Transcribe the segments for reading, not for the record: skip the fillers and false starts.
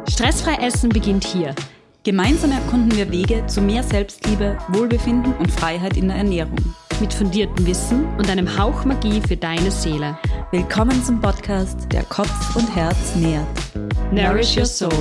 Stressfrei Essen beginnt hier. Gemeinsam erkunden wir Wege zu mehr Selbstliebe, Wohlbefinden und Freiheit in der Ernährung. Mit fundiertem Wissen und einem Hauch Magie für deine Seele. Willkommen zum Podcast, der Kopf und Herz nährt. Nourish your soul.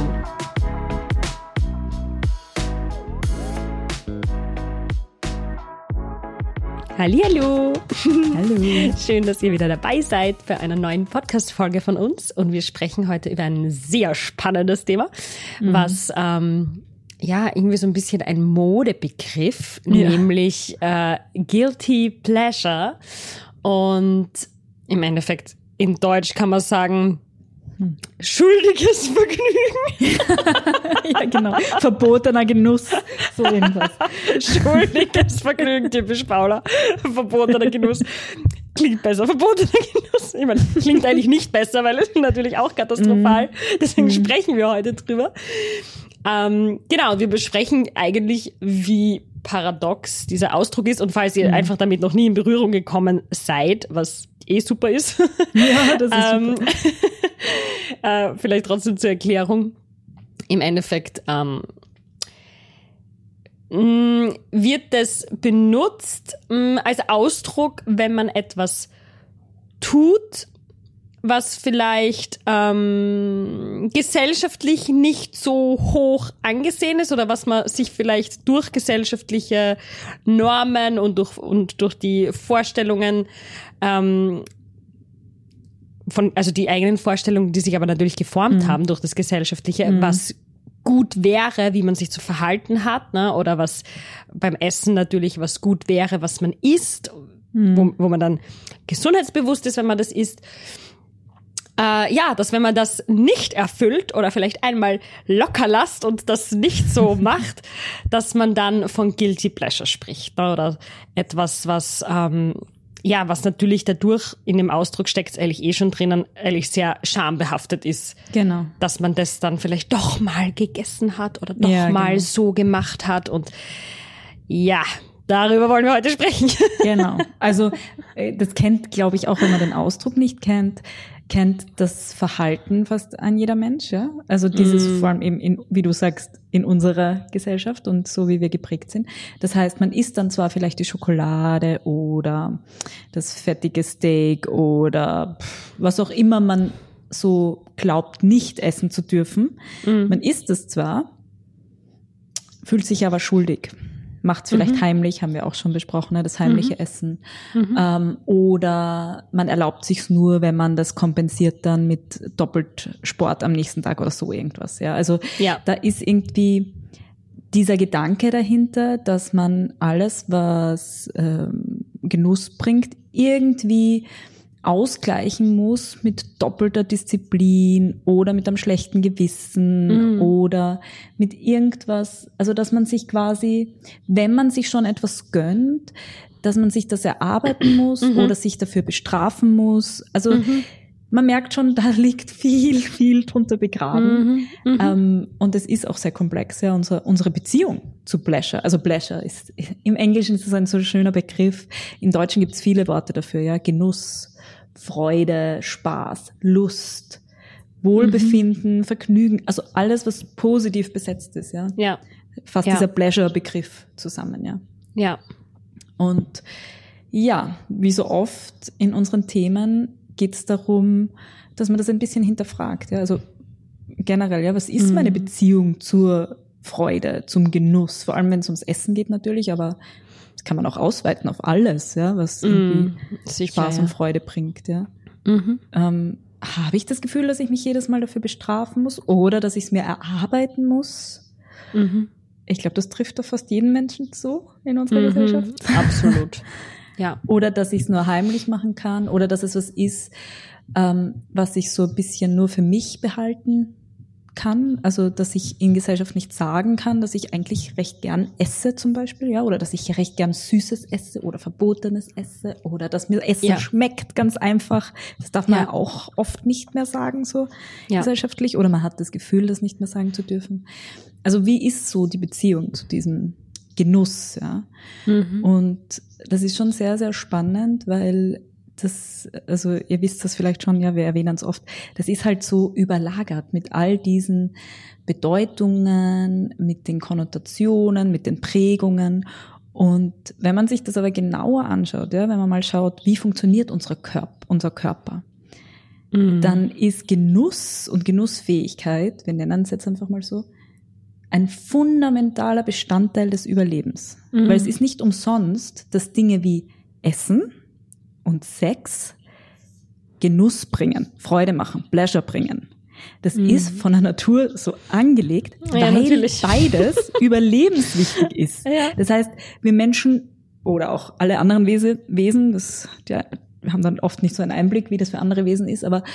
Hallihallo! Hallo! Schön, dass ihr wieder dabei seid bei einer neuen Podcast-Folge von uns. Und wir sprechen heute über ein sehr spannendes Thema, was irgendwie so ein bisschen ein Modebegriff, nämlich Guilty Pleasure. Und im Endeffekt in Deutsch kann man sagen, schuldiges Vergnügen. Ja, genau. Verbotener Genuss. So irgendwas. Schuldiges Vergnügen, typisch Paula. Verbotener Genuss. Klingt besser. Verbotener Genuss. Ich meine, klingt eigentlich nicht besser, weil es ist natürlich auch katastrophal. Deswegen sprechen wir heute drüber. Genau, wir besprechen eigentlich, wie paradox dieser Ausdruck ist. Und falls ihr einfach damit noch nie in Berührung gekommen seid, was super ist. Ja, das ist super. Vielleicht trotzdem zur Erklärung. Im Endeffekt wird das benutzt als Ausdruck, wenn man etwas tut, was vielleicht gesellschaftlich nicht so hoch angesehen ist oder was man sich vielleicht durch gesellschaftliche Normen und durch die Vorstellungen also die eigenen Vorstellungen, die sich aber natürlich geformt haben durch das Gesellschaftliche, was gut wäre, wie man sich zu verhalten hat, ne? Oder was beim Essen natürlich was gut wäre, was man isst, wo man dann gesundheitsbewusst ist, wenn man das isst. Dass wenn man das nicht erfüllt oder vielleicht einmal locker lasst und das nicht so macht, dass man dann von Guilty Pleasure spricht, ne? Oder etwas, was natürlich dadurch in dem Ausdruck steckt, eigentlich schon drinnen, eigentlich sehr schambehaftet ist. Genau. Dass man das dann vielleicht doch mal gegessen hat oder doch mal so gemacht hat und darüber wollen wir heute sprechen. Genau. Also das kennt, glaube ich, auch wenn man den Ausdruck nicht kennt das Verhalten fast an jeder Mensch, ja. Also dieses vor allem eben wie du sagst, in unserer Gesellschaft und so wie wir geprägt sind. Das heißt, man isst dann zwar vielleicht die Schokolade oder das fettige Steak oder was auch immer man so glaubt, nicht essen zu dürfen. Man isst es zwar, fühlt sich aber schuldig. Macht es vielleicht heimlich, haben wir auch schon besprochen, ne, das heimliche Essen. Oder man erlaubt sich's nur, wenn man das kompensiert dann mit doppelt Sport am nächsten Tag oder so irgendwas. Ja, also da ist irgendwie dieser Gedanke dahinter, dass man alles, was Genuss bringt, irgendwie ausgleichen muss mit doppelter Disziplin oder mit einem schlechten Gewissen oder mit irgendwas, also dass man sich quasi, wenn man sich schon etwas gönnt, dass man sich das erarbeiten muss oder sich dafür bestrafen muss. Also man merkt schon, da liegt viel, viel drunter begraben. Und es ist auch sehr komplex, ja, unsere Beziehung zu Pleasure. Also Pleasure ist, im Englischen ist es ein so schöner Begriff. Im Deutschen gibt es viele Worte dafür, ja, Genuss, Freude, Spaß, Lust, Wohlbefinden, Vergnügen, also alles, was positiv besetzt ist, ja. Ja. Fasst dieser Pleasure-Begriff zusammen, ja. Ja. Und wie so oft in unseren Themen geht es darum, dass man das ein bisschen hinterfragt, ja. Also generell, ja, was ist meine Beziehung zur Freude, zum Genuss? Vor allem, wenn es ums Essen geht natürlich, aber das kann man auch ausweiten auf alles, ja, was irgendwie Spaß und Freude bringt, ja. Habe ich das Gefühl, dass ich mich jedes Mal dafür bestrafen muss oder dass ich es mir erarbeiten muss? Ich glaube, das trifft auf fast jeden Menschen zu in unserer Gesellschaft. Absolut. Ja. Oder dass ich es nur heimlich machen kann oder dass es was ist, was ich so ein bisschen nur für mich behalten kann, also dass ich in Gesellschaft nicht sagen kann, dass ich eigentlich recht gern esse zum Beispiel, ja, oder dass ich recht gern Süßes esse oder Verbotenes esse oder dass mir Essen schmeckt, ganz einfach. Das darf man ja auch oft nicht mehr sagen, so gesellschaftlich, oder man hat das Gefühl, das nicht mehr sagen zu dürfen. Also wie ist so die Beziehung zu diesem Genuss, ja? Und das ist schon sehr, sehr spannend, weil also ihr wisst das vielleicht schon, ja, wir erwähnen es oft, das ist halt so überlagert mit all diesen Bedeutungen, mit den Konnotationen, mit den Prägungen. Und wenn man sich das aber genauer anschaut, ja, wenn man mal schaut, wie funktioniert unser Körper, dann ist Genuss und Genussfähigkeit, wir nennen es jetzt einfach mal so, ein fundamentaler Bestandteil des Überlebens. Weil es ist nicht umsonst, dass Dinge wie Essen und Sex Genuss bringen, Freude machen, Pleasure bringen. Das ist von der Natur so angelegt, weil beides überlebenswichtig ist. Ja. Das heißt, wir Menschen oder auch alle anderen Wesen, wir haben dann oft nicht so einen Einblick, wie das für andere Wesen ist, aber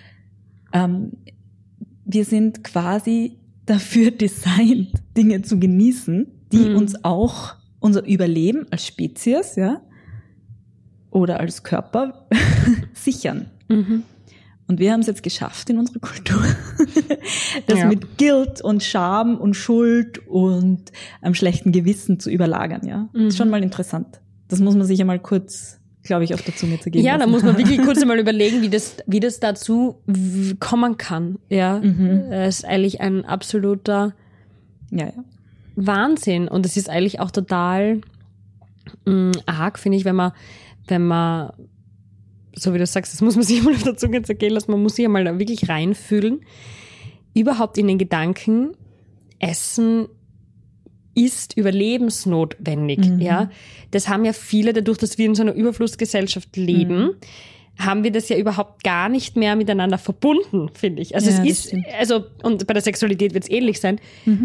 wir sind quasi dafür designt, Dinge zu genießen, die uns auch unser Überleben als Spezies, ja, oder als Körper sichern. Und wir haben es jetzt geschafft in unserer Kultur, das mit Guilt und Scham und Schuld und einem schlechten Gewissen zu überlagern, ja. Das ist schon mal interessant. Das muss man sich einmal kurz, glaube ich, auf der Zunge zergehen lassen. Ja, da muss man wirklich kurz einmal überlegen, wie das dazu kommen kann, ja. Das ist eigentlich ein absoluter Wahnsinn. Und es ist eigentlich auch total arg, finde ich, wenn man, so wie du sagst, das muss man sich mal auf der Zunge zergehen lassen, man muss sich einmal da wirklich reinfühlen, überhaupt in den Gedanken, Essen ist überlebensnotwendig, ja. Das haben ja viele, dadurch, dass wir in so einer Überflussgesellschaft leben, haben wir das ja überhaupt gar nicht mehr miteinander verbunden, finde ich. Also und bei der Sexualität wird es ähnlich sein.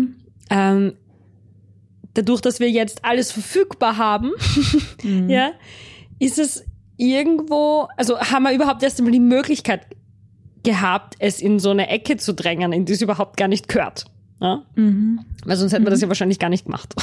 Dadurch, dass wir jetzt alles verfügbar haben, ja, ist es irgendwo, also haben wir überhaupt erst einmal die Möglichkeit gehabt, es in so eine Ecke zu drängen, in die es überhaupt gar nicht gehört. Ja? Weil sonst hätten wir das ja wahrscheinlich gar nicht gemacht.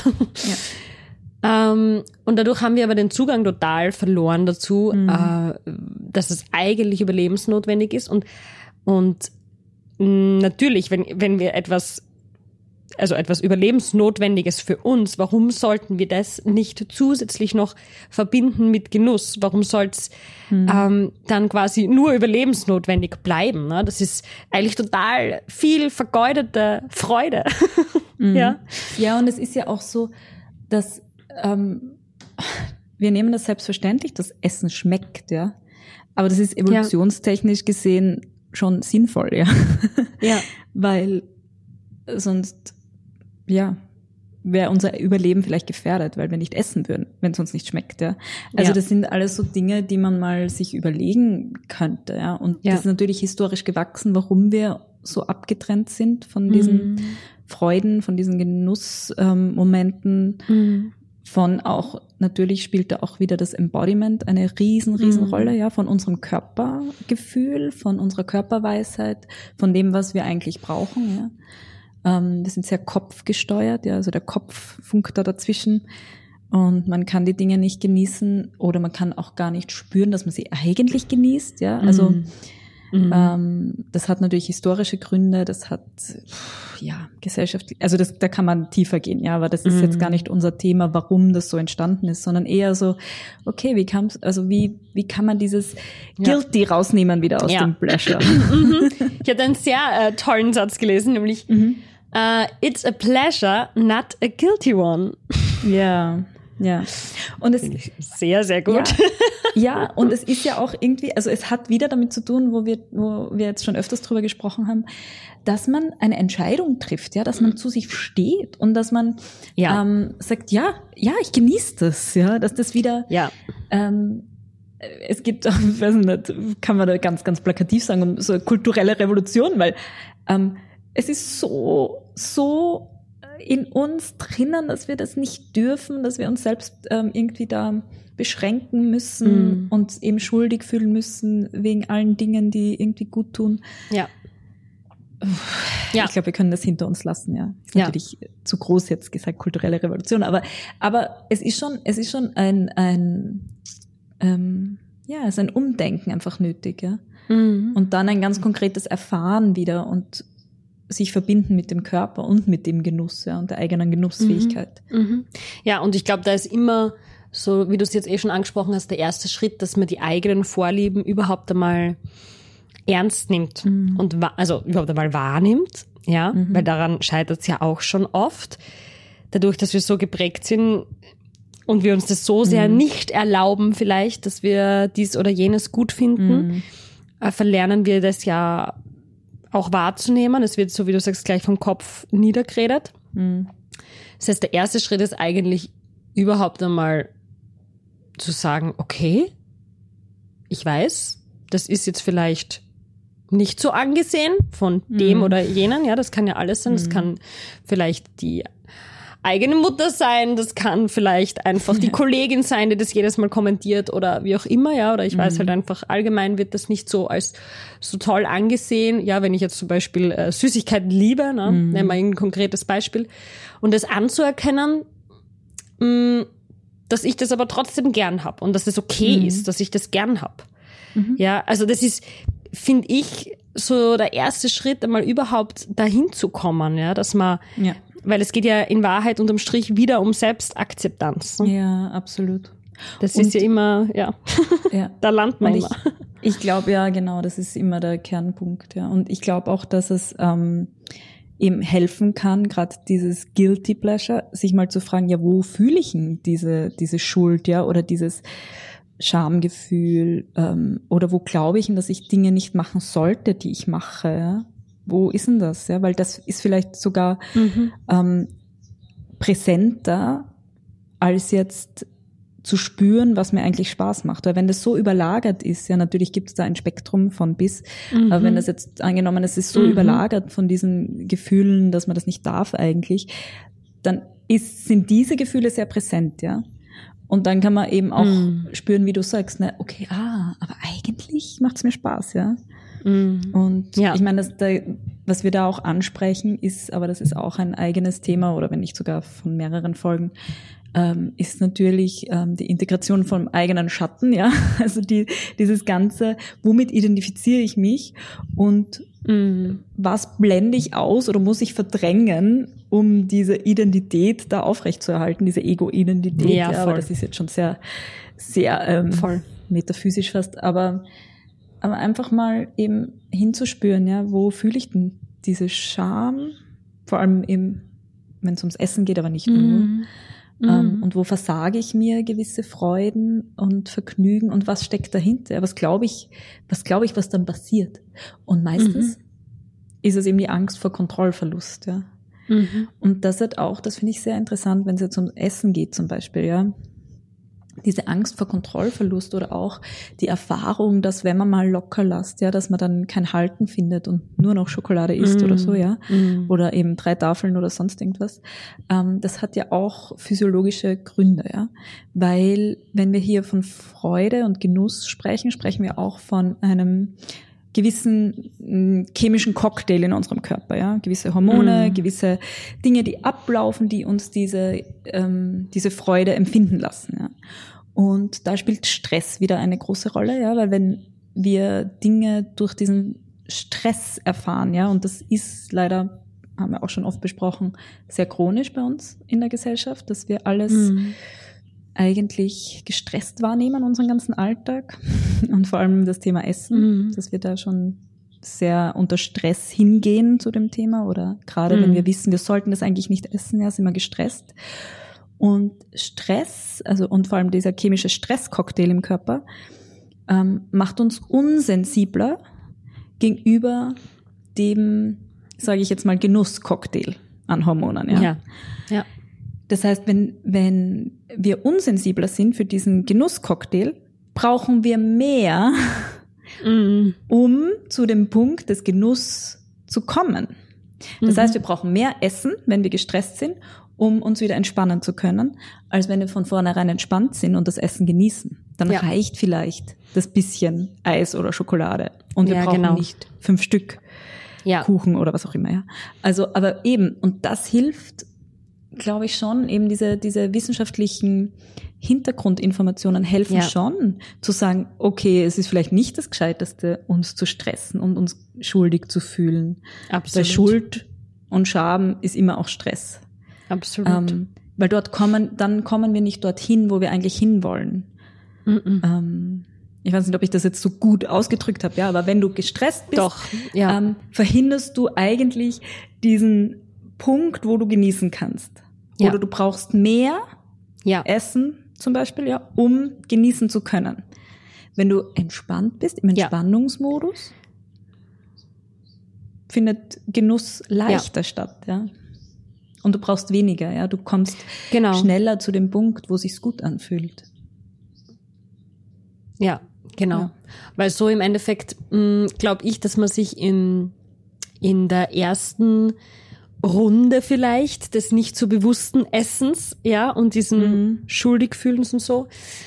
Und dadurch haben wir aber den Zugang total verloren dazu, dass es eigentlich überlebensnotwendig ist. Und natürlich, wenn wir etwas Überlebensnotwendiges für uns, warum sollten wir das nicht zusätzlich noch verbinden mit Genuss? Warum soll es dann quasi nur überlebensnotwendig bleiben? Ne? Das ist eigentlich total viel vergeudete Freude. Ja, und es ist ja auch so, dass wir nehmen das selbstverständlich, dass Essen schmeckt, ja. Aber das ist evolutionstechnisch gesehen schon sinnvoll, ja. Weil sonst wäre unser Überleben vielleicht gefährdet, weil wir nicht essen würden, wenn es uns nicht schmeckt, ja. Also das sind alles so Dinge, die man mal sich überlegen könnte, ja. Und das ist natürlich historisch gewachsen, warum wir so abgetrennt sind von diesen Freuden, von diesen Genussmomenten, von auch, natürlich spielt da auch wieder das Embodiment eine riesen Rolle, ja, von unserem Körpergefühl, von unserer Körperweisheit, von dem, was wir eigentlich brauchen, ja. Wir sind sehr kopfgesteuert, ja, also der Kopf funkt da dazwischen und man kann die Dinge nicht genießen oder man kann auch gar nicht spüren, dass man sie eigentlich genießt, ja, also das hat natürlich historische Gründe, das hat gesellschaftlich, also da kann man tiefer gehen, ja, aber das ist jetzt gar nicht unser Thema, warum das so entstanden ist, sondern eher so, okay, wie kann man dieses Guilty rausnehmen wieder aus dem Pleasure? Ich habe einen sehr tollen Satz gelesen, nämlich it's a pleasure, not a guilty one. Ja. Und es sehr, sehr gut. Ja, und es ist ja auch irgendwie, also es hat wieder damit zu tun, wo wir jetzt schon öfters drüber gesprochen haben, dass man eine Entscheidung trifft, ja, dass man zu sich steht und dass man sagt, ich genieße das, ja, dass das wieder, es gibt, ich weiß nicht, kann man da ganz, ganz plakativ sagen, so eine kulturelle Revolution, weil es ist so in uns drinnen, dass wir das nicht dürfen, dass wir uns selbst irgendwie da beschränken müssen und eben schuldig fühlen müssen wegen allen Dingen, die irgendwie gut tun. Ja. Ich glaube, wir können das hinter uns lassen, ja. Ist natürlich zu groß jetzt gesagt, kulturelle Revolution, aber es ist schon es ist ein Umdenken einfach nötig, ja. Und dann ein ganz konkretes Erfahren wieder und sich verbinden mit dem Körper und mit dem Genuss, ja, und der eigenen Genussfähigkeit. Ja, und ich glaube, da ist immer so wie du es jetzt schon angesprochen hast, der erste Schritt, dass man die eigenen Vorlieben überhaupt einmal ernst nimmt und überhaupt einmal wahrnimmt, ja, weil daran scheitert es ja auch schon oft. Dadurch, dass wir so geprägt sind und wir uns das so sehr nicht erlauben vielleicht, dass wir dies oder jenes gut finden, verlernen wir das ja auch wahrzunehmen. Es wird, so wie du sagst, gleich vom Kopf niedergeredet. Das heißt, der erste Schritt ist eigentlich überhaupt einmal zu sagen, okay, ich weiß, das ist jetzt vielleicht nicht so angesehen von dem oder jenen, ja, das kann ja alles sein, das kann vielleicht die eigene Mutter sein, das kann vielleicht einfach die Kollegin sein, die das jedes Mal kommentiert oder wie auch immer, ja, oder ich weiß halt einfach, allgemein wird das nicht so als so toll angesehen, ja, wenn ich jetzt zum Beispiel Süßigkeiten liebe, ne, nehmen wir ein konkretes Beispiel, und das anzuerkennen, dass ich das aber trotzdem gern hab und dass es okay ist, dass ich das gern hab. Ja, also das ist, finde ich, so der erste Schritt, einmal überhaupt dahin zu kommen, ja, dass man, weil es geht ja in Wahrheit unterm Strich wieder um Selbstakzeptanz. Ne? Ja, absolut. Das ist ja immer, da landet man immer. Ich glaube, ja, genau, das ist immer der Kernpunkt, ja. Und ich glaube auch, dass es eben helfen kann, gerade dieses Guilty Pleasure, sich mal zu fragen, ja, wo fühle ich denn diese Schuld, ja, oder dieses Schamgefühl, oder wo glaube ich denn, dass ich Dinge nicht machen sollte, die ich mache, ja? Wo ist denn das, ja? Weil das ist vielleicht sogar präsenter, als jetzt zu spüren, was mir eigentlich Spaß macht. Weil wenn das so überlagert ist, ja, natürlich gibt es da ein Spektrum von bis, aber wenn das jetzt angenommen, es ist so überlagert von diesen Gefühlen, dass man das nicht darf eigentlich, dann sind diese Gefühle sehr präsent, ja. Und dann kann man eben auch spüren, wie du sagst, ne, okay, aber eigentlich macht's mir Spaß, ja. Und ich meine, was wir da auch ansprechen ist, aber das ist auch ein eigenes Thema oder wenn nicht sogar von mehreren Folgen, ist natürlich die Integration vom eigenen Schatten, ja. Also dieses Ganze, womit identifiziere ich mich und was blende ich aus oder muss ich verdrängen, um diese Identität da aufrechtzuerhalten, diese Ego-Identität. Ja, aber das ist jetzt schon sehr, sehr metaphysisch fast, aber einfach mal eben hinzuspüren, ja, wo fühle ich denn diese Scham, vor allem eben, wenn es ums Essen geht, aber nicht nur. Und wo versage ich mir gewisse Freuden und Vergnügen und was steckt dahinter? Was glaube ich, was dann passiert? Und meistens ist es eben die Angst vor Kontrollverlust, ja. Und das hat auch, das finde ich sehr interessant, wenn es jetzt ums Essen geht zum Beispiel, ja. Diese Angst vor Kontrollverlust oder auch die Erfahrung, dass wenn man mal locker lässt, ja, dass man dann kein Halten findet und nur noch Schokolade isst oder so, ja, oder eben 3 Tafeln oder sonst irgendwas. Das hat ja auch physiologische Gründe, ja, weil wenn wir hier von Freude und Genuss sprechen, sprechen wir auch von einem gewissen chemischen Cocktail in unserem Körper, ja, gewisse Hormone, gewisse Dinge, die ablaufen, die uns diese Freude empfinden lassen, ja. Und da spielt Stress wieder eine große Rolle, ja, weil wenn wir Dinge durch diesen Stress erfahren, ja, und das ist leider, haben wir auch schon oft besprochen, sehr chronisch bei uns in der Gesellschaft, dass wir alles eigentlich gestresst wahrnehmen, unseren ganzen Alltag und vor allem das Thema Essen, dass wir da schon sehr unter Stress hingehen zu dem Thema oder gerade wenn wir wissen, wir sollten das eigentlich nicht essen, ja, sind wir gestresst. Und Stress, also und vor allem dieser chemische Stresscocktail im Körper, macht uns unsensibler gegenüber dem, sage ich jetzt mal, Genusscocktail an Hormonen, ja. Ja. Das heißt, wenn wir unsensibler sind für diesen Genusscocktail, brauchen wir mehr, um zu dem Punkt des Genusses zu kommen. Das heißt, wir brauchen mehr Essen, wenn wir gestresst sind, um uns wieder entspannen zu können, als wenn wir von vornherein entspannt sind und das Essen genießen. Dann reicht vielleicht das bisschen Eis oder Schokolade und wir brauchen nicht 5 Stück Kuchen oder was auch immer. Ja. Also, aber eben, und das hilft, glaube ich schon, eben diese wissenschaftlichen Hintergrundinformationen helfen schon, zu sagen, okay, es ist vielleicht nicht das Gescheiteste, uns zu stressen und uns schuldig zu fühlen. Absolut. Weil Schuld und Scham ist immer auch Stress. Absolut. Weil dann kommen wir nicht dorthin, wo wir eigentlich hinwollen. Ich weiß nicht, ob ich das jetzt so gut ausgedrückt habe, ja, aber wenn du gestresst bist, doch, ja. Verhinderst du eigentlich diesen Punkt, wo du genießen kannst. Oder du brauchst mehr Essen zum Beispiel, ja, um genießen zu können. Wenn du entspannt bist, im Entspannungsmodus, findet Genuss leichter statt, ja. Und du brauchst weniger, ja. Du kommst schneller zu dem Punkt, wo sich's gut anfühlt. Ja, genau. Ja. Weil so im Endeffekt glaube ich, dass man sich in der ersten Runde vielleicht des nicht so bewussten Essens, ja, und diesem Schuldigfühlens und so,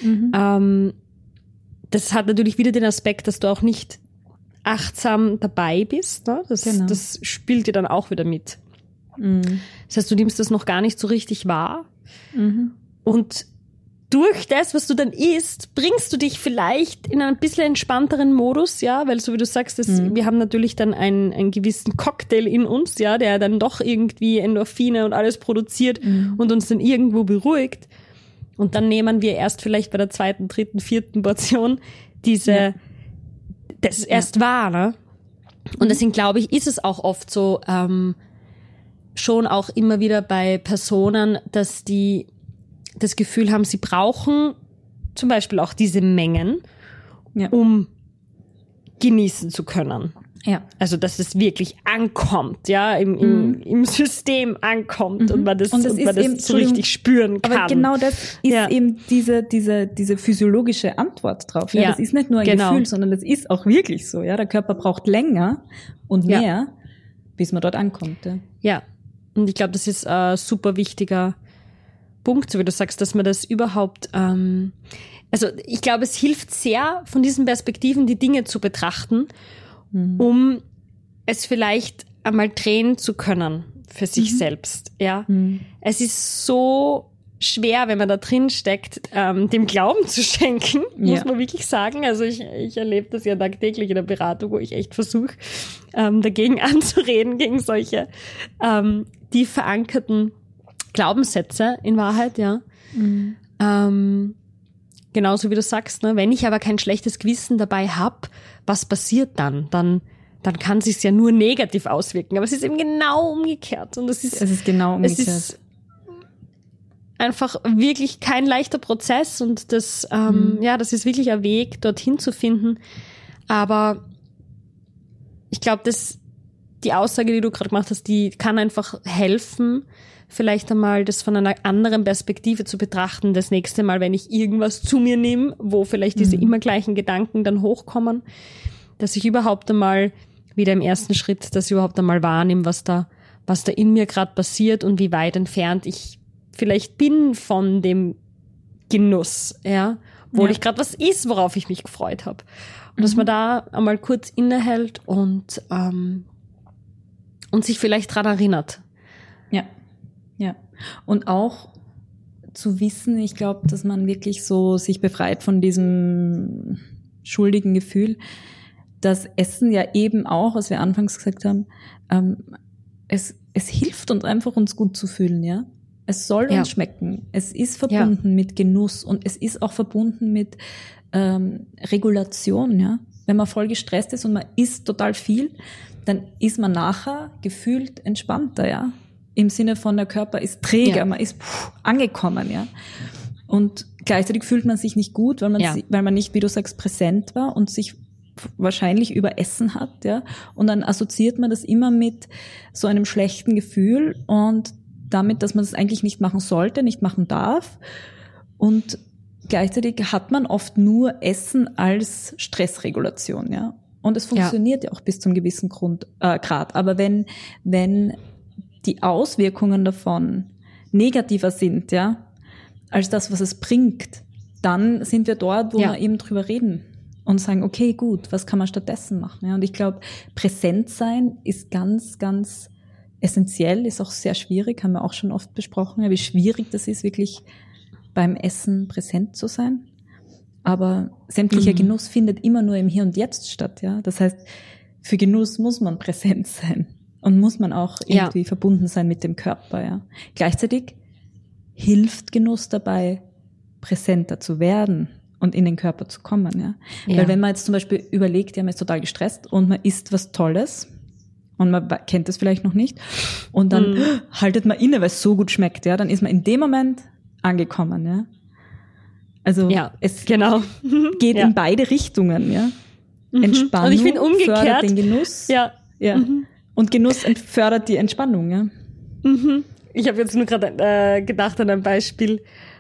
das hat natürlich wieder den Aspekt, dass du auch nicht achtsam dabei bist, ne? Das spielt dir dann auch wieder mit. Das heißt, du nimmst das noch gar nicht so richtig wahr. Und durch das, was du dann isst, bringst du dich vielleicht in einen bisschen entspannteren Modus, ja, weil so wie du sagst, wir haben natürlich dann einen gewissen Cocktail in uns, ja, der dann doch irgendwie Endorphine und alles produziert und uns dann irgendwo beruhigt. Und dann nehmen wir erst vielleicht bei der 2., 3., 4. Portion das erst wahr, ne? Und deswegen glaube ich, ist es auch oft so, schon auch immer wieder bei Personen, dass die das Gefühl haben, sie brauchen zum Beispiel auch diese Mengen, um genießen zu können. Ja. Also, dass es wirklich ankommt, ja, im System ankommt und man das so richtig spüren kann. Aber genau das ist eben diese physiologische Antwort drauf. Ja, das ist nicht nur ein Gefühl, sondern das ist auch wirklich so. Ja, der Körper braucht länger und mehr, bis man dort ankommt. Ja. Und ich glaube, das ist ein super wichtiger Punkt, so wie du sagst, dass man das überhaupt, also ich glaube, es hilft sehr, von diesen Perspektiven die Dinge zu betrachten, um es vielleicht einmal drehen zu können für sich selbst. Ja, es ist so schwer, wenn man da drin steckt, dem Glauben zu schenken, muss man wirklich sagen. Also ich erlebe das ja tagtäglich in der Beratung, wo ich echt versuche, dagegen anzureden, gegen solche tief verankerten Glaubenssätze in Wahrheit, ja. Genauso wie du sagst, ne? Wenn ich aber kein schlechtes Gewissen dabei habe, was passiert dann? Dann kann es sich ja nur negativ auswirken. Aber es ist eben genau umgekehrt. Und es ist genau umgekehrt. Es ist einfach wirklich kein leichter Prozess und das ist wirklich ein Weg, dorthin zu finden. Aber ich glaube, dass die Aussage, die du gerade gemacht hast, die kann einfach helfen, vielleicht einmal das von einer anderen Perspektive zu betrachten, das nächste Mal, wenn ich irgendwas zu mir nehme, wo vielleicht diese immer gleichen Gedanken dann hochkommen, dass ich überhaupt einmal wieder im ersten Schritt, dass ich überhaupt einmal wahrnehme, was da in mir gerade passiert und wie weit entfernt ich vielleicht bin von dem Genuss, ja, obwohl ich gerade was ist, worauf ich mich gefreut habe. Und dass man da einmal kurz innehält und sich vielleicht dran erinnert. Ja. Und auch zu wissen, ich glaube, dass man wirklich so sich befreit von diesem schuldigen Gefühl, dass Essen ja eben auch, was wir anfangs gesagt haben, es hilft uns einfach, uns gut zu fühlen, ja. Es soll uns schmecken. Es ist verbunden mit Genuss und es ist auch verbunden mit Regulation, ja. Wenn man voll gestresst ist und man isst total viel, dann ist man nachher gefühlt entspannter, ja. Im Sinne von, der Körper ist träger, man ist angekommen, ja. Und gleichzeitig fühlt man sich nicht gut, weil man nicht, wie du sagst, präsent war und sich wahrscheinlich überessen hat, ja. Und dann assoziiert man das immer mit so einem schlechten Gefühl und damit, dass man das eigentlich nicht machen sollte, nicht machen darf. Und gleichzeitig hat man oft nur Essen als Stressregulation, ja. Und es funktioniert ja auch bis zum gewissen Grad. Aber wenn die Auswirkungen davon negativer sind, ja, als das, was es bringt, dann sind wir dort, wo wir eben drüber reden und sagen, okay, gut, was kann man stattdessen machen? Ja, und ich glaube, präsent sein ist ganz, ganz essentiell, ist auch sehr schwierig, haben wir auch schon oft besprochen, ja, wie schwierig das ist, wirklich beim Essen präsent zu sein. Aber sämtlicher Genuss findet immer nur im Hier und Jetzt statt, ja. Das heißt, für Genuss muss man präsent sein. Und muss man auch irgendwie verbunden sein mit dem Körper, ja. Gleichzeitig hilft Genuss dabei, präsenter zu werden und in den Körper zu kommen. Ja? Weil wenn man jetzt zum Beispiel überlegt, ja, man ist total gestresst und man isst was Tolles und man kennt es vielleicht noch nicht und dann haltet man inne, weil es so gut schmeckt, ja, dann ist man in dem Moment angekommen. Ja? Also es geht in beide Richtungen. Ja? Entspannung und ich bin umgekehrt, fördert den Genuss. Ja. Und Genuss fördert die Entspannung. Ja? Ich habe jetzt nur gerade gedacht an ein Beispiel.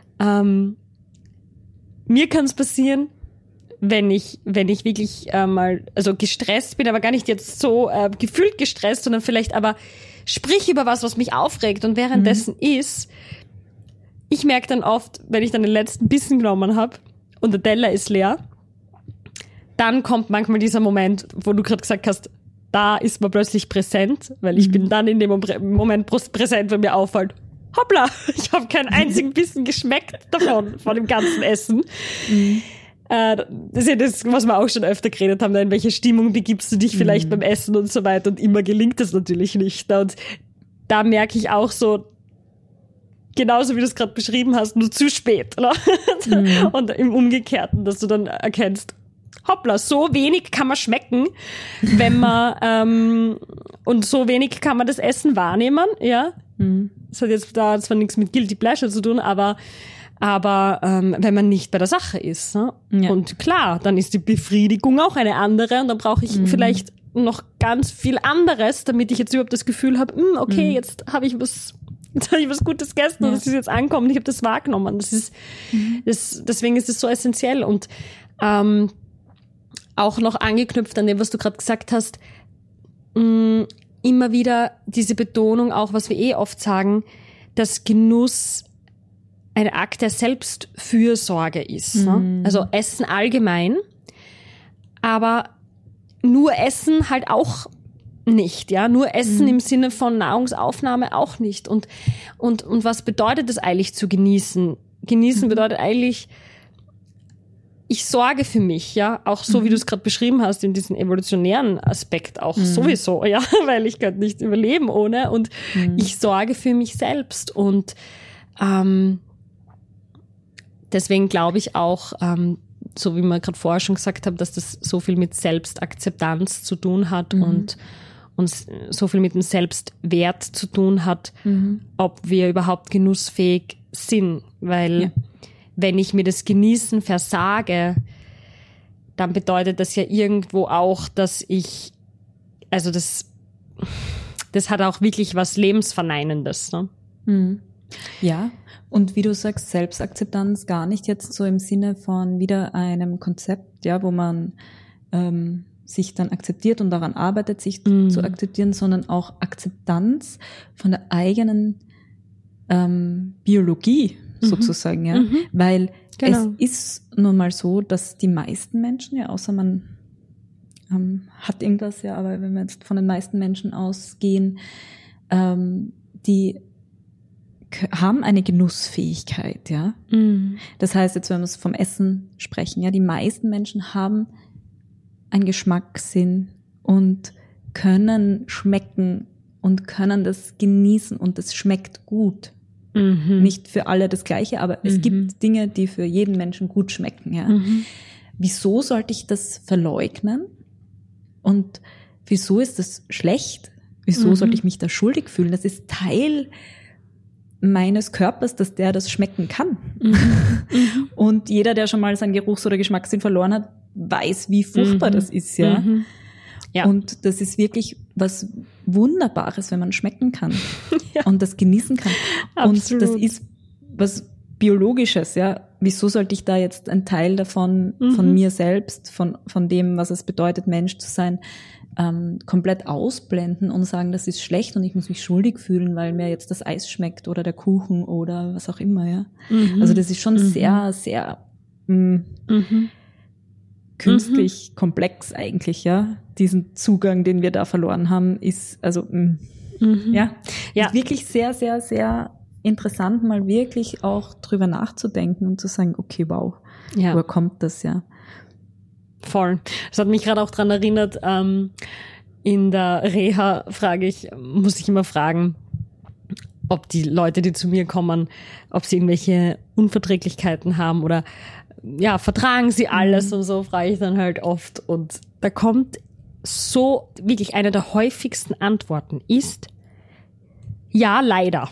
Mir kann es passieren, wenn ich wirklich mal also gestresst bin, aber gar nicht jetzt so gefühlt gestresst, sondern vielleicht aber sprich über was mich aufregt und währenddessen ich merke dann oft, wenn ich dann den letzten Bissen genommen habe und der Teller ist leer, dann kommt manchmal dieser Moment, wo du gerade gesagt hast, da ist man plötzlich präsent, weil ich bin dann in dem Moment präsent, wenn mir auffällt, hoppla, ich habe keinen einzigen Bissen geschmeckt davon, von dem ganzen Essen. Das ist ja das, was wir auch schon öfter geredet haben, in welche Stimmung begibst du dich vielleicht beim Essen und so weiter und immer gelingt das natürlich nicht. Und da merke ich auch so, genauso wie du es gerade beschrieben hast, nur zu spät. Oder? Und im Umgekehrten, dass du dann erkennst, hoppla, so wenig kann man schmecken, wenn man und so wenig kann man das Essen wahrnehmen, ja. Das hat jetzt da zwar nichts mit Guilty Pleasure zu tun, aber wenn man nicht bei der Sache ist. Ne? Ja. Und klar, dann ist die Befriedigung auch eine andere und dann brauche ich vielleicht noch ganz viel anderes, damit ich jetzt überhaupt das Gefühl habe, okay, jetzt habe ich was Gutes gegessen und das ist jetzt angekommen, ich habe das wahrgenommen. Das ist deswegen ist es so essentiell und auch noch angeknüpft an dem, was du gerade gesagt hast, immer wieder diese Betonung, auch was wir oft sagen, dass Genuss ein Akt der Selbstfürsorge ist. Ne? Also Essen allgemein, aber nur Essen halt auch nicht, ja, nur Essen im Sinne von Nahrungsaufnahme auch nicht. Und was bedeutet es eigentlich zu genießen? Genießen bedeutet eigentlich, ich sorge für mich, ja, auch so wie du es gerade beschrieben hast, in diesem evolutionären Aspekt auch sowieso, ja, weil ich kann nicht überleben ohne und ich sorge für mich selbst und deswegen glaube ich auch, so wie wir gerade vorher schon gesagt haben, dass das so viel mit Selbstakzeptanz zu tun hat und so viel mit dem Selbstwert zu tun hat, ob wir überhaupt genussfähig sind, weil wenn ich mir das Genießen versage, dann bedeutet das ja irgendwo auch, dass ich, also das hat auch wirklich was Lebensverneinendes. Ne? Ja, und wie du sagst, Selbstakzeptanz gar nicht jetzt so im Sinne von wieder einem Konzept, ja, wo man sich dann akzeptiert und daran arbeitet, sich zu akzeptieren, sondern auch Akzeptanz von der eigenen Biologie sozusagen, ja, weil es ist nun mal so, dass die meisten Menschen, ja, außer man hat irgendwas, ja, aber wenn wir jetzt von den meisten Menschen ausgehen, die haben eine Genussfähigkeit, ja. Das heißt, jetzt wenn wir vom Essen sprechen, ja, die meisten Menschen haben einen Geschmackssinn und können schmecken und können das genießen und es schmeckt gut. Nicht für alle das Gleiche, aber es gibt Dinge, die für jeden Menschen gut schmecken. Ja. Wieso sollte ich das verleugnen? Und wieso ist das schlecht? Wieso sollte ich mich da schuldig fühlen? Das ist Teil meines Körpers, dass der das schmecken kann. Und jeder, der schon mal seinen Geruchs- oder Geschmackssinn verloren hat, weiß, wie furchtbar das ist. Ja. Ja. Und das ist wirklich was Wunderbares, wenn man schmecken kann und das genießen kann. Absolut. Und das ist was Biologisches, ja. Wieso sollte ich da jetzt ein Teil davon, von mir selbst, von dem, was es bedeutet, Mensch zu sein, komplett ausblenden und sagen, das ist schlecht und ich muss mich schuldig fühlen, weil mir jetzt das Eis schmeckt oder der Kuchen oder was auch immer, ja. Also das ist schon sehr, sehr künstlich komplex eigentlich, ja. Diesen Zugang, den wir da verloren haben, ist also ist wirklich sehr, sehr, sehr interessant, mal wirklich auch drüber nachzudenken und zu sagen, okay, wow, woher kommt das, ja? Voll. Das hat mich gerade auch dran erinnert, in der Reha muss ich immer fragen, ob die Leute, die zu mir kommen, ob sie irgendwelche Unverträglichkeiten haben oder ja, vertragen sie alles und so, frage ich dann halt oft. Und da kommt so wirklich eine der häufigsten Antworten ist, ja, leider.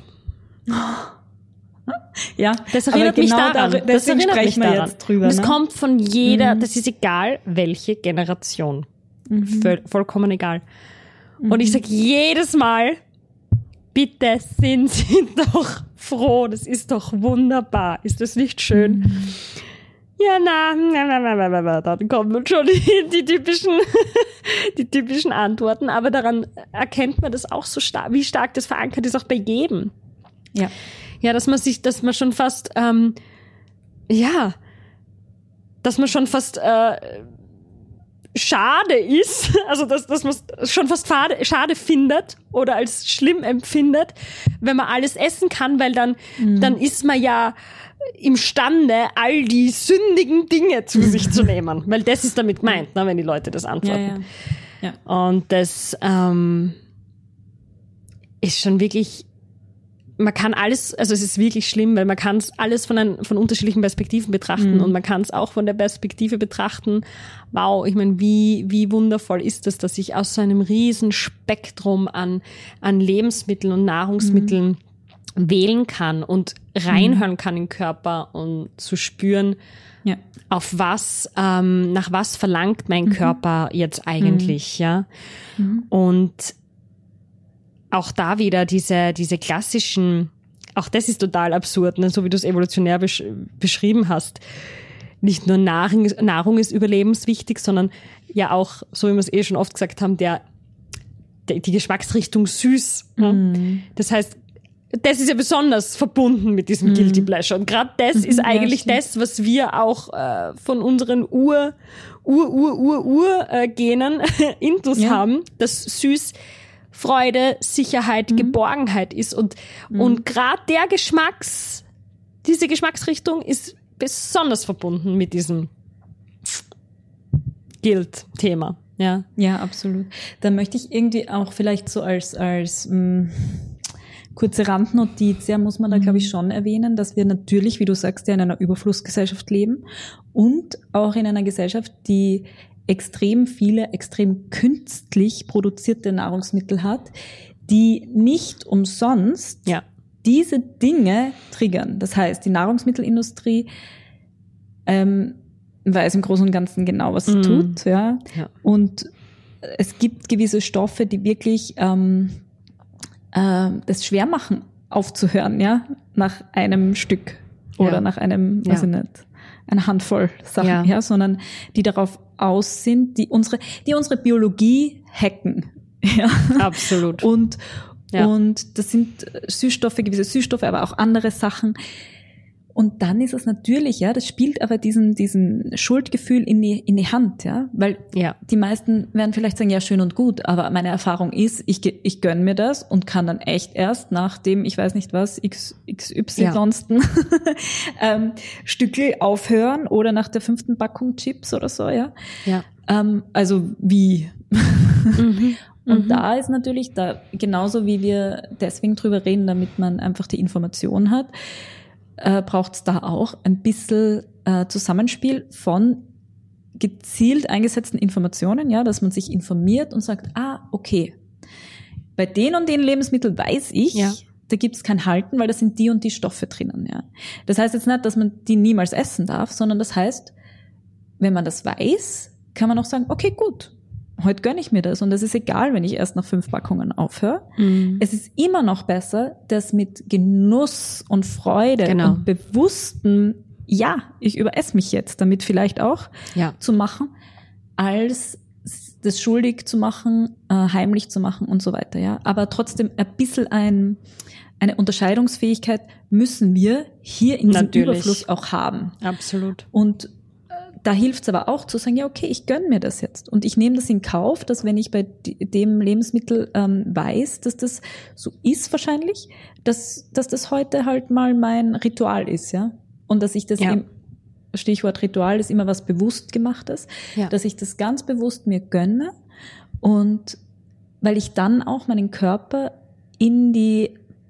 Ja, das erinnert mich daran. Das erinnert mich daran. Jetzt drüber, und es kommt von jeder, das ist egal, welche Generation. Vollkommen egal. Und ich sage jedes Mal, bitte sind Sie doch froh, das ist doch wunderbar. Ist das nicht schön? Ja, dann kommen schon die typischen Antworten. Aber daran erkennt man das auch so stark, wie stark das verankert ist, auch bei jedem. Ja. Ja, dass man schon fast, schade ist, also dass man es schon fast schade findet oder als schlimm empfindet, wenn man alles essen kann, weil dann ist man ja imstande, all die sündigen Dinge zu sich zu nehmen. Weil das ist damit gemeint, ne, wenn die Leute das antworten. Ja. Und das ist schon wirklich, man kann alles, also es ist wirklich schlimm, weil man kann es alles von unterschiedlichen Perspektiven betrachten und man kann es auch von der Perspektive betrachten, wow, ich meine, wie wundervoll ist es, dass ich aus so einem riesen Spektrum an Lebensmitteln und Nahrungsmitteln wählen kann und reinhören kann in den Körper und zu spüren, auf was, nach was verlangt mein Körper jetzt eigentlich, ja. Und auch da wieder diese klassischen, auch das ist total absurd, ne? So wie du es evolutionär beschrieben hast. Nicht nur Nahrung ist überlebenswichtig, sondern ja auch, so wie wir es schon oft gesagt haben, die Geschmacksrichtung süß. Ne? Das heißt, das ist ja besonders verbunden mit diesem Guilty Pleasure. Und gerade das ist eigentlich das, was wir auch von unseren Genen Intus haben, dass süß Freude, Sicherheit, Geborgenheit ist. Und gerade diese Geschmacksrichtung ist besonders verbunden mit diesem Guilt-Thema. Ja. Ja, absolut. Da möchte ich irgendwie auch vielleicht so als kurze Randnotiz, muss man da, glaube ich, schon erwähnen, dass wir natürlich, wie du sagst, ja in einer Überflussgesellschaft leben und auch in einer Gesellschaft, die extrem viele, extrem künstlich produzierte Nahrungsmittel hat, die nicht umsonst diese Dinge triggern. Das heißt, die Nahrungsmittelindustrie weiß im Großen und Ganzen genau, was sie tut. Ja. Und es gibt gewisse Stoffe, die wirklich das schwer machen, aufzuhören, nach einem Stück oder nach einem, weiß ich nicht, eine Handvoll Sachen, sondern die darauf aus sind, die unsere Biologie hacken. Ja. Absolut. Und das sind Süßstoffe, gewisse Süßstoffe, aber auch andere Sachen. Und dann ist es natürlich, das spielt aber diesen Schuldgefühl in die Hand, weil die meisten werden vielleicht sagen, ja, schön und gut, aber meine Erfahrung ist, ich gönne mir das und kann dann echt erst nach dem, ich weiß nicht was, XY Stückel aufhören oder nach der 5. Packung Chips oder so, also wie? Und da ist natürlich, genauso wie wir deswegen drüber reden, damit man einfach die Information hat, braucht es da auch ein bisschen Zusammenspiel von gezielt eingesetzten Informationen, dass man sich informiert und sagt, okay, bei den und den Lebensmitteln weiß ich, da gibt es kein Halten, weil da sind die und die Stoffe drinnen. Ja. Das heißt jetzt nicht, dass man die niemals essen darf, sondern das heißt, wenn man das weiß, kann man auch sagen, okay, gut, heute gönne ich mir das und es ist egal, wenn ich erst nach 5 Packungen aufhöre. Es ist immer noch besser, das mit Genuss und Freude und bewussten, ich überesse mich jetzt, damit vielleicht auch zu machen, als das schuldig zu machen, heimlich zu machen und so weiter. Ja. Aber trotzdem ein bisschen eine Unterscheidungsfähigkeit müssen wir hier in diesem Überfluss auch haben. Absolut. Und da hilft es aber auch zu sagen, okay, ich gönne mir das jetzt. Und ich nehme das in Kauf, dass wenn ich bei dem Lebensmittel weiß, dass das so ist wahrscheinlich, dass das heute halt mal mein Ritual ist, ja. Und dass ich das Stichwort Ritual ist immer was bewusst gemachtes, dass ich das ganz bewusst mir gönne und weil ich dann auch meinen Körper in die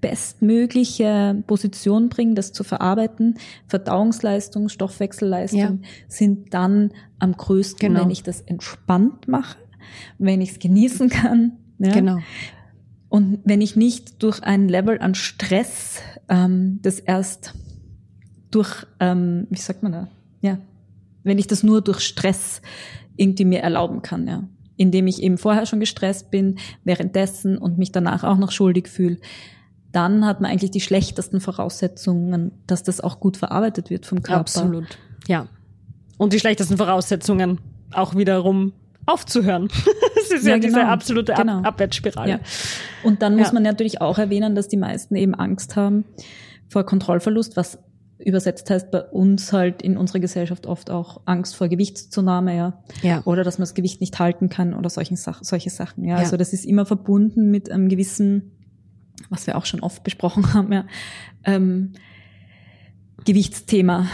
bestmögliche Position bringen, das zu verarbeiten. Verdauungsleistung, Stoffwechselleistung sind dann am größten, wenn ich das entspannt mache, wenn ich es genießen kann. Ja? Genau. Und wenn ich nicht durch ein Level an Stress das erst durch, wie sagt man da? Ja, wenn ich das nur durch Stress irgendwie mir erlauben kann, ja. Indem ich eben vorher schon gestresst bin, währenddessen und mich danach auch noch schuldig fühle, dann hat man eigentlich die schlechtesten Voraussetzungen, dass das auch gut verarbeitet wird vom Körper. Absolut, ja. Und die schlechtesten Voraussetzungen auch wiederum aufzuhören. Das ist ja diese absolute Abwärtsspirale. Ja. Und dann muss man natürlich auch erwähnen, dass die meisten eben Angst haben vor Kontrollverlust, was übersetzt heißt bei uns halt in unserer Gesellschaft oft auch Angst vor Gewichtszunahme, oder dass man das Gewicht nicht halten kann oder solche Sachen. Ja. Also das ist immer verbunden mit einem gewissen, was wir auch schon oft besprochen haben, Gewichtsthema,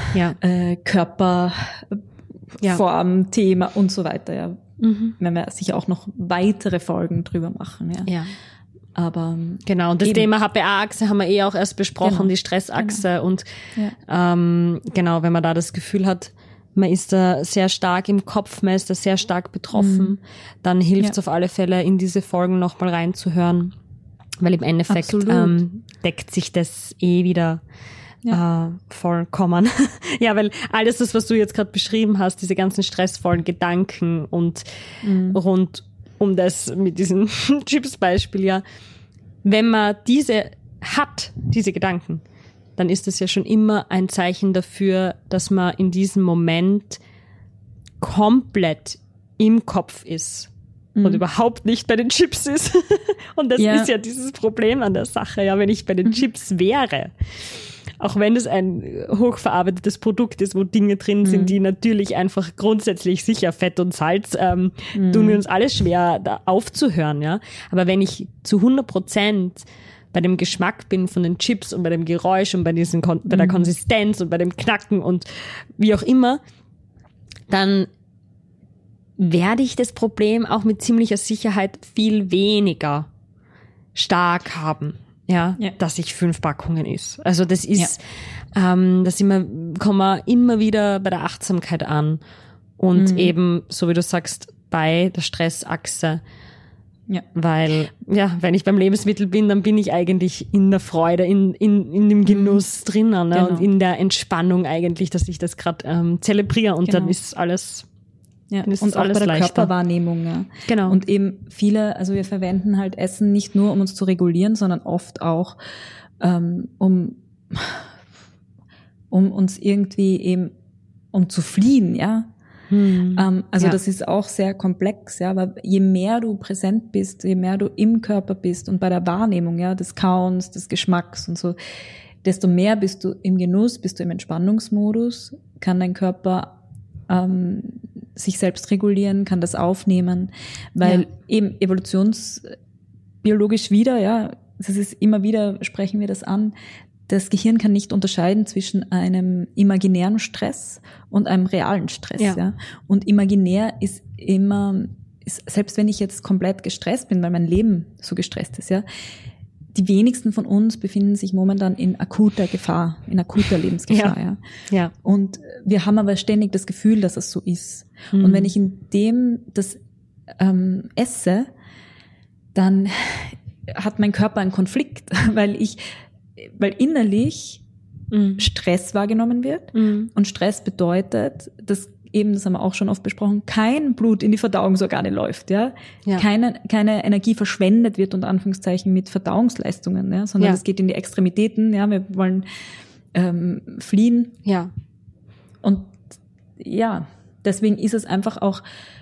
Körperformthema und so weiter. Ja. Wenn wir sicher auch noch weitere Folgen drüber machen. Ja. Aber genau, und das Thema HPA-Achse haben wir auch erst besprochen, die Stressachse. Und wenn man da das Gefühl hat, man ist da sehr stark im Kopf, man ist da sehr stark betroffen, dann hilft es auf alle Fälle, in diese Folgen nochmal reinzuhören, weil im Endeffekt deckt sich das wieder vollkommen. Ja, weil alles das, was du jetzt gerade beschrieben hast, diese ganzen stressvollen Gedanken und rund um das mit diesem Chips-Beispiel, wenn man diese Gedanken, dann ist das ja schon immer ein Zeichen dafür, dass man in diesem Moment komplett im Kopf ist und überhaupt nicht bei den Chips ist. Und das ist ja dieses Problem an der Sache, wenn ich bei den Chips wäre. Auch wenn es ein hochverarbeitetes Produkt ist, wo Dinge drin sind, die natürlich einfach grundsätzlich sicher Fett und Salz, tun wir uns alle schwer, da aufzuhören, ja. Aber wenn ich zu 100% bei dem Geschmack bin von den Chips und bei dem Geräusch und bei der Konsistenz und bei dem Knacken und wie auch immer, dann werde ich das Problem auch mit ziemlicher Sicherheit viel weniger stark haben. Dass ich 5 Packungen isst. Also das ist, kommen wir immer wieder bei der Achtsamkeit an und eben, so wie du sagst, bei der Stressachse. Ja. Weil, wenn ich beim Lebensmittel bin, dann bin ich eigentlich in der Freude, in dem Genuss drinnen, ne? Und in der Entspannung eigentlich, dass ich das gerade zelebriere und dann ist alles. Ja, und auch bei der leichter. Körperwahrnehmung. Ja. Genau. Und eben also wir verwenden halt Essen nicht nur, um uns zu regulieren, sondern oft auch, um uns irgendwie eben, um zu fliehen, ja. Das ist auch sehr komplex, aber je mehr du präsent bist, je mehr du im Körper bist und bei der Wahrnehmung, des Kauens, des Geschmacks und so, desto mehr bist du im Genuss, bist du im Entspannungsmodus, kann dein Körper sich selbst regulieren, kann das aufnehmen, weil eben evolutionsbiologisch das ist immer wieder, sprechen wir das an, das Gehirn kann nicht unterscheiden zwischen einem imaginären Stress und einem realen Stress. Ja. Und imaginär ist selbst wenn ich jetzt komplett gestresst bin, weil mein Leben so gestresst ist, die wenigsten von uns befinden sich momentan in akuter Gefahr, in akuter Lebensgefahr. Ja. Und wir haben aber ständig das Gefühl, dass es so ist. Und wenn ich in dem das esse, dann hat mein Körper einen Konflikt, weil innerlich Stress wahrgenommen wird. Und Stress bedeutet, dass eben, das haben wir auch schon oft besprochen, kein Blut in die Verdauungsorgane läuft, keine Energie verschwendet wird, unter Anführungszeichen, mit Verdauungsleistungen, sondern das geht in die Extremitäten, wir wollen fliehen. Ja. Und deswegen ist es einfach auch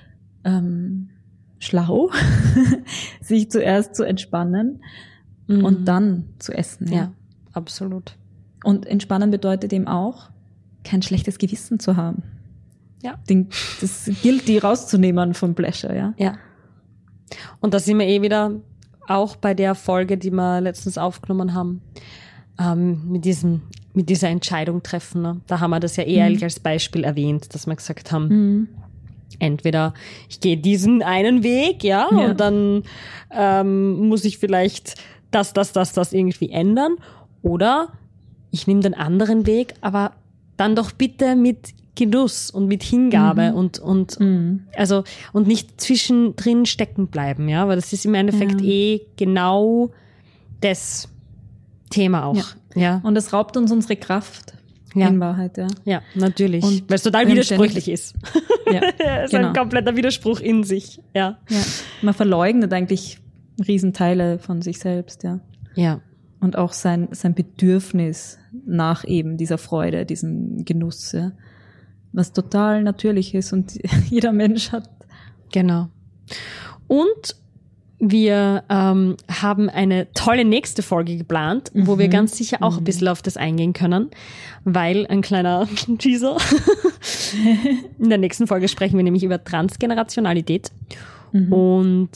schlau, sich zuerst zu entspannen und dann zu essen. Ja, absolut. Und entspannen bedeutet eben auch, kein schlechtes Gewissen zu haben. Ja. Das Guilty rauszunehmen vom Pleasure, Ja. Und da sind wir wieder auch bei der Folge, die wir letztens aufgenommen haben, mit dieser Entscheidung treffen. Ne? Da haben wir das ja eher als Beispiel erwähnt, dass wir gesagt haben, entweder ich gehe diesen einen Weg, und dann muss ich vielleicht das irgendwie ändern. Oder ich nehme den anderen Weg, aber dann doch bitte mit Genuss und mit Hingabe und nicht zwischendrin stecken bleiben, ja, weil das ist im Endeffekt genau das Thema auch. Ja. Und das raubt uns unsere Kraft. In Wahrheit, ja. Ja, natürlich. Weil es total widersprüchlich ist. Ja, es ist ein kompletter Widerspruch in sich. Ja. Man verleugnet eigentlich Riesenteile von sich selbst, ja. Ja. Und auch sein Bedürfnis nach eben dieser Freude, diesem Genuss, ja. Was total natürlich ist und jeder Mensch hat. Genau. Und wir haben eine tolle nächste Folge geplant, wo wir ganz sicher auch ein bisschen auf das eingehen können, weil ein kleiner Teaser. In der nächsten Folge sprechen wir nämlich über Transgenerationalität. Und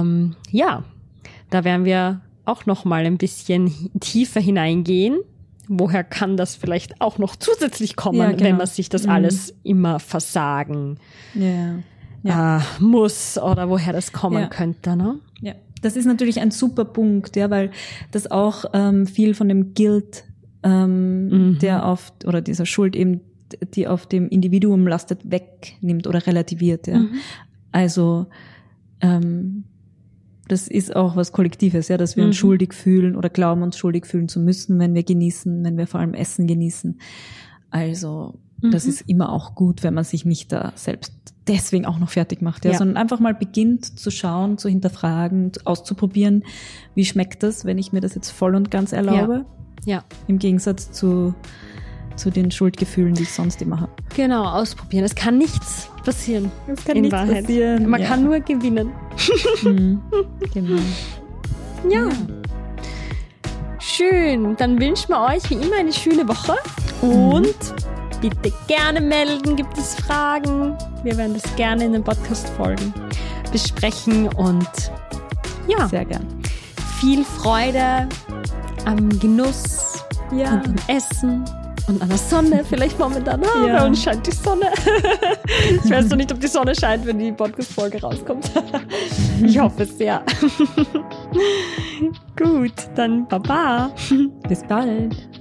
da werden wir auch noch mal ein bisschen tiefer hineingehen. Woher kann das vielleicht auch noch zusätzlich kommen, wenn man sich das alles immer versagen muss oder woher das kommen könnte, ne? Ja, das ist natürlich ein super Punkt, ja, weil das auch viel von dem Guilt, dieser Schuld eben, die auf dem Individuum lastet, wegnimmt oder relativiert, ja. Also das ist auch was Kollektives, ja, dass wir uns schuldig fühlen oder glauben, uns schuldig fühlen zu müssen, wenn wir genießen, wenn wir vor allem Essen genießen. Also das ist immer auch gut, wenn man sich nicht da selbst deswegen auch noch fertig macht, ja, sondern einfach mal beginnt zu schauen, zu hinterfragen, auszuprobieren, wie schmeckt das, wenn ich mir das jetzt voll und ganz erlaube. Ja. Im Gegensatz zu den Schuldgefühlen, die ich sonst immer habe. Genau, ausprobieren. Es kann nichts passieren. Es kann nichts passieren. Man kann nur gewinnen. Genau. Ja. Schön. Dann wünschen wir euch wie immer eine schöne Woche. Und bitte gerne melden, gibt es Fragen. Wir werden das gerne in den Podcast-Folgen besprechen. Und sehr gern. Viel Freude am Genuss und am Essen. Und an der Sonne, vielleicht momentan. Bei uns scheint die Sonne. Ich weiß noch nicht, ob die Sonne scheint, wenn die Podcast-Folge rauskommt. Ich hoffe es sehr. Gut, dann Baba. Bis bald.